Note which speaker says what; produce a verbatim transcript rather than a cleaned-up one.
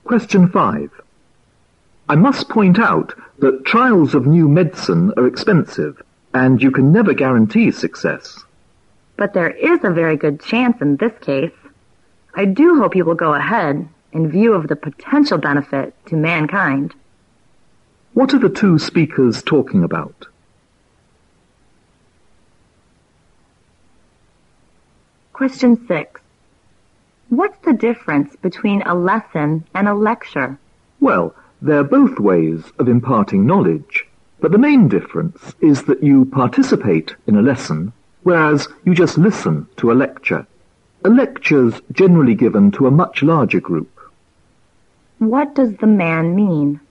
Speaker 1: Question five. I must point out that trials of new medicine are expensive, and you can never guarantee success.
Speaker 2: But there is a very good chance in this case. I do hope you will go ahead in view of the potential benefit to mankind.
Speaker 1: What are the two speakers talking about?
Speaker 2: Question six. What's the difference between a lesson and a lecture?
Speaker 1: Well, they're both ways of imparting knowledge, but the main difference is that you participate in a lesson, whereas you just listen to a lecture. A lecture's generally given to a much larger group.
Speaker 2: What does the man mean?